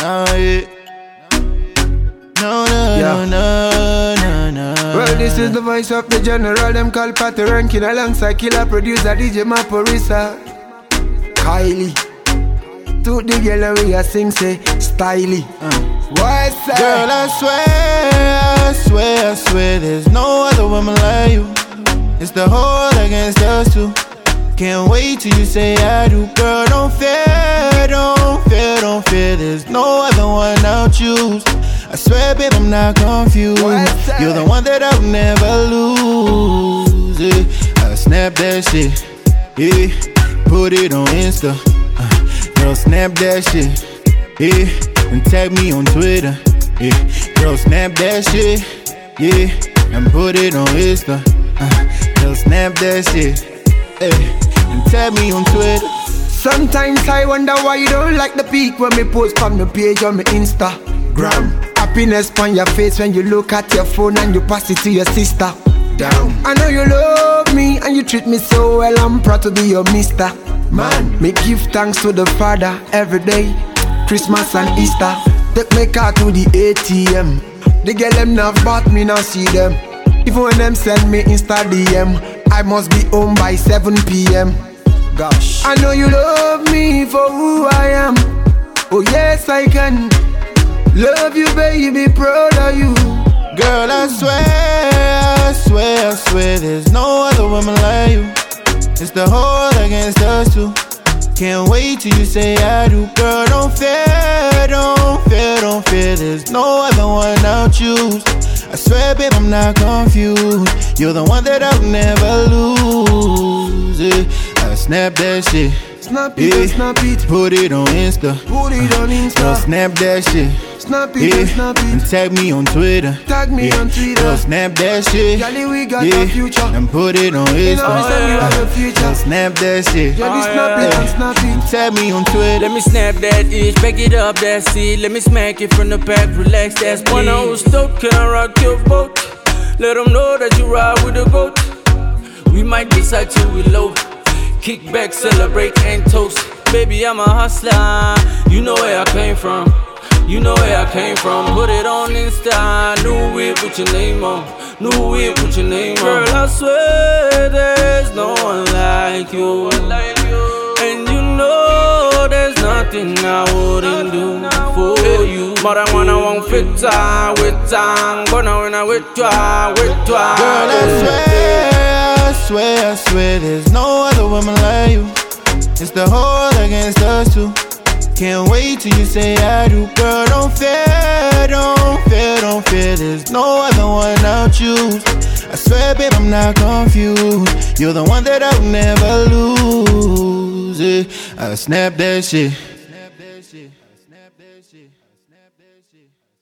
Nah, yeah. No. Well, this is the voice of the general. Them call Patty Rankin alongside killer producer DJ Maporisa. Kylie. To the girl we a sing say styly. What's that? Girl, I swear, there's no other woman like you. It's the whole against us two. Can't wait till you say I do. Girl, don't fear, there's no other one I'll choose. I swear, babe, I'm not confused. You're the one that I'll never lose. Yeah. I snap that shit, yeah. Put it on Insta, girl, snap that shit, yeah. And tag me on Twitter, yeah. Girl, snap that shit, yeah. And put it on Insta, girl, snap that shit, yeah. And tag me on Twitter. Sometimes I wonder why you don't like the peak when me post on the page on my Instagram. Happiness on your face when you look at your phone and you pass it to your sister. Damn. I know you love me and you treat me so well. I'm proud to be your mister. Man, me give thanks to the Father every day, Christmas and Easter. Take my car to the ATM. The girl them not bought me, now see them. Even when them send me Insta DM, I must be home by 7 p.m. Gosh, I know you love me for who I am. Oh yes, I can love you, baby, proud of you. Girl, I swear, there's no other woman like you. It's the whole against us two. Can't wait till you say I do. Girl, don't fear, there's no other one I'll choose. I swear, babe, I'm not confused. You're the one that I'll never lose. Yeah. I snap that shit. Snap it, yeah. Snap it. Put it on Insta. Put it on Insta. Girl, snap that shit. Snap it, yeah. Snap it. And tag me on Twitter. Tag me on Twitter. Girl, snap that shit. Jolly, we got a future. And put it on Insta. Girl, snap that shit. Jolly, snap it and snap it. Tag me on Twitter. Let me snap that itch, back it up, that's it. Let me smack it from the back, relax, that's me. When I was stoked, can I rock your boat? Let them know that you ride with the goat. We might decide to reload. Kick back, celebrate, and toast. Baby, I'm a hustler. You know where I came from. You know where I came from. Put it on Insta. New whip with your name on. New whip with your name on. Girl, I swear there's no one like you. And you know there's nothing I wouldn't do for you. But I won't fit time with time. But now when I with you. Girl, I swear, there's no other woman like you. It's the whole against us two. Can't wait till you say I do. Girl, don't fear, there's no other one I'll choose. I swear, babe, I'm not confused. You're the one that I'll never lose. Yeah. I snap that shit.